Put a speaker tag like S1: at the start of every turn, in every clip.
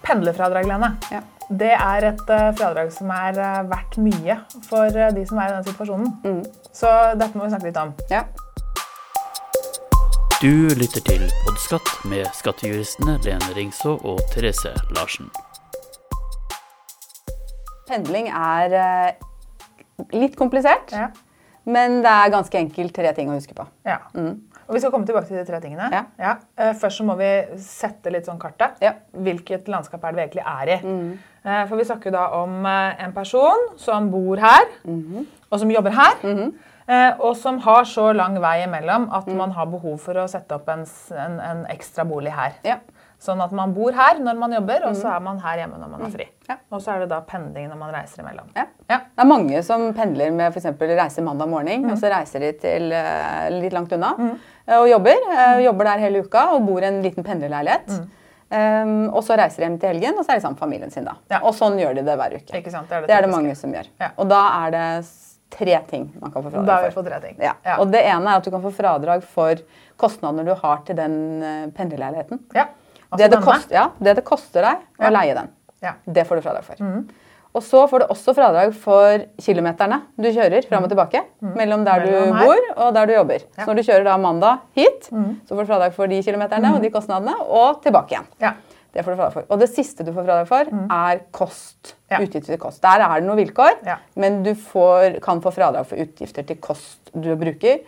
S1: Pendlerfradrag, Lene.
S2: Ja.
S1: Det et fradrag som verdt mye for de som i den situasjonen. Så dette må vi snakke litt om.
S2: Ja.
S3: Du lytter til Podskatt med skattejuristene Lene Ringså og Therese Larsen.
S2: Pendling litt komplisert, men det ganske enkelt 3 ting å huske på.
S1: Ja. Og vi skal komme tilbake til de 3 tingene.
S2: Ja.
S1: Først så må vi sette litt sånn kartet.
S2: Ja.
S1: Hvilket landskap det vi egentlig i. For vi snakker da om en person som bor her, og som jobber her, og som har så lang vei imellom at man har behov for å sette opp en ekstra bolig her.
S2: Ja.
S1: Sånn at man bor her når man jobber, og så man her hjemme når man fri.
S2: Ja.
S1: Og så det da pendling når man reiser imellom.
S2: Ja.
S1: Ja.
S2: Det mange som pendler med for eksempel reiser mandag morgen, og så reiser de til litt langt unna, og jobber der hele uka, og bor i en liten pendlerleilighet. Og så reiser de hjem til helgen, og så de sammen med familien sin da.
S1: Ja.
S2: Og sånn gjør de det hver uke.
S1: Ikke sant?
S2: Det det mange som gjør.
S1: Ja.
S2: Og da det 3 ting man kan få fradrag for.
S1: Da har vi fått 3 ting.
S2: Ja. Ja. Og det ene at du kan få fradrag for kostnadene du har til den pendlerleiligheten.
S1: Ja.
S2: Det koster deg å leie den.
S1: Ja.
S2: Det får du fradrag for. Og så får du også fradrag for kilometerne du kjører frem og tilbake, mellom der du bor og der du jobber.
S1: Ja.
S2: Så når du kjører da mandag hit, så får du fradrag for de kilometerne og de kostnadene, og tilbake igjen.
S1: Ja.
S2: Det får du fradrag for. Og det siste du får fradrag for, kost.
S1: Ja.
S2: Utgifter til kost. Der det noen vilkår,
S1: Ja.
S2: men du kan få fradrag for utgifter til kost du bruker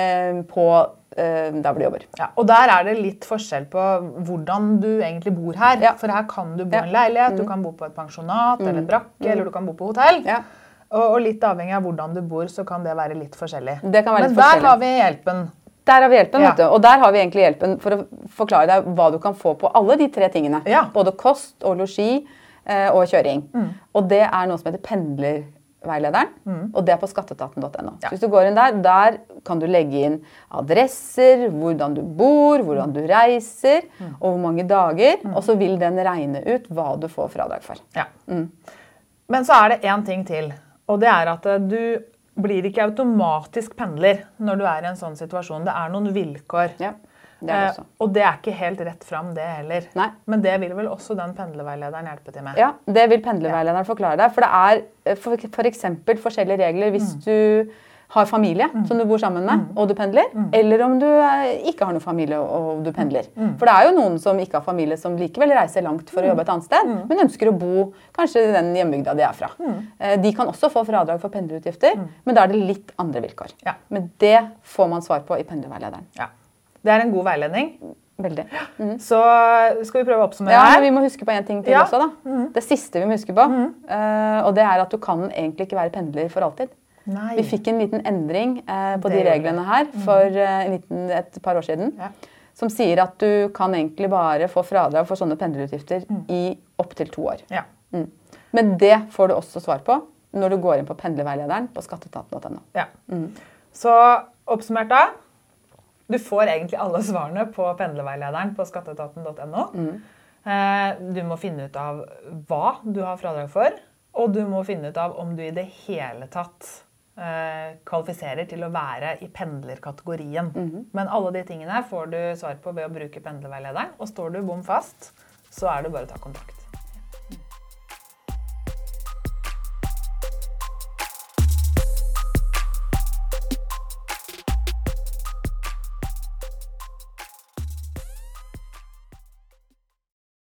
S2: på der hvor du jobber.
S1: Ja, og der det litt forskjell på hvordan du egentlig bor her.
S2: Ja.
S1: For her kan du bo i en leilighet, du kan bo på et pensjonat eller en brakke, eller du kan bo på hotell.
S2: Ja.
S1: Og litt avhengig av hvordan du bor, så kan det være litt forskjellig.
S2: Det kan være litt
S1: Men der
S2: forskjellig.
S1: har vi hjelpen.
S2: Der har vi hjelpen,
S1: Ja.
S2: vet du. Og der har vi egentlig hjelpen for å forklare deg hva du kan få på alle de 3 tingene.
S1: Ja.
S2: Både kost og losji og kjøring. Og det noe som heter pendlerveilederen, og det på skatteetaten.no.
S1: Ja.
S2: Så hvis du går inn der kan du legge inn adresser, hvordan du bor, hvordan du reiser, og hvor mange dager, og så vil den regne ut hva du får fradrag for.
S1: Ja. Men så det en ting til, og det at du blir ikke automatisk pendler når du i en sånn situasjon. Det noen vilkår.
S2: Ja, det det også.
S1: Og det ikke helt rett fram det heller.
S2: Nei.
S1: Men det vil vel også den pendlerveilederen hjelpe til med.
S2: Ja, det vil pendlerveilederen forklare deg. For det for eksempel forskjellige regler hvis du har familie som du bor sammen med, og du pendler, eller om du ikke har noen familie og du pendler. For det jo noen som ikke har familie som likevel reiser langt for å jobbe et annet sted, men ønsker å bo kanskje i den hjembygda de fra. De kan også få fradrag for pendlerutgifter, men da det litt andre vilkår.
S1: Ja.
S2: Men det får man svar på i pendlerveilederen.
S1: Ja. Det en god veiledning.
S2: Veldig.
S1: Så skal vi prøve å oppsummere
S2: Ja,
S1: her.
S2: men vi må huske på en ting til
S1: Ja.
S2: også da. Det siste vi må huske på, og det at du kan egentlig ikke være pendler for alltid.
S1: Nei.
S2: Vi fikk en liten endring på de
S1: Det gjorde
S2: reglene her for et par år siden,
S1: Ja.
S2: som sier at du kan egentlig bare få fradrag for sånne pendlerutgifter i opp til 2 år.
S1: Ja.
S2: Men det får du også svar på når du går inn på pendlerveilederen på skatteetaten.no.
S1: Ja. Så oppsummert da, du får egentlig alle svarene på pendlerveilederen på skatteetaten.no. Du må finne ut av hva du har fradrag for, og du må finne ut av om du i det hele tatt kvalifiserer til å være i pendlerkategorien. Men alle de tingene får du svar på ved å bruke pendlerveilederen, og står du bom fast, så det bare å ta kontakt.